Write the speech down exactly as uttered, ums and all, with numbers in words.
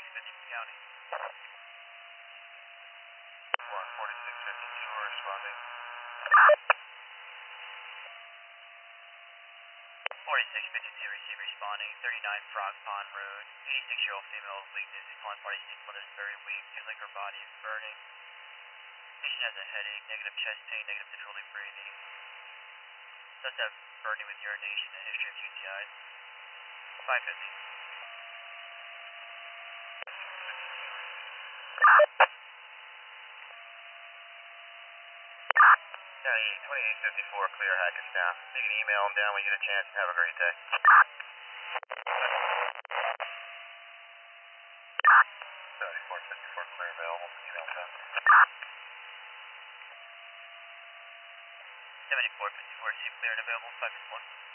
fifty County. one forty-six fifty-two responding. forty-six fifty-two receive responding, thirty-nine Frog Pond Road. eighty-six-year-old female with weakness, calling party six mother is very weak, feels like her body is burning. Patient has a headache, negative chest pain, negative difficulty breathing. Does have burning with urination and history of U T Is. five fifty. County twenty-eight fifty-four, clear Hackettstown. You can email them down when you get a chance and have a great day. seventy-four fifty-four, clear available. Email them down. seventy-four fifty-four, receive clear and available, five fifty-one.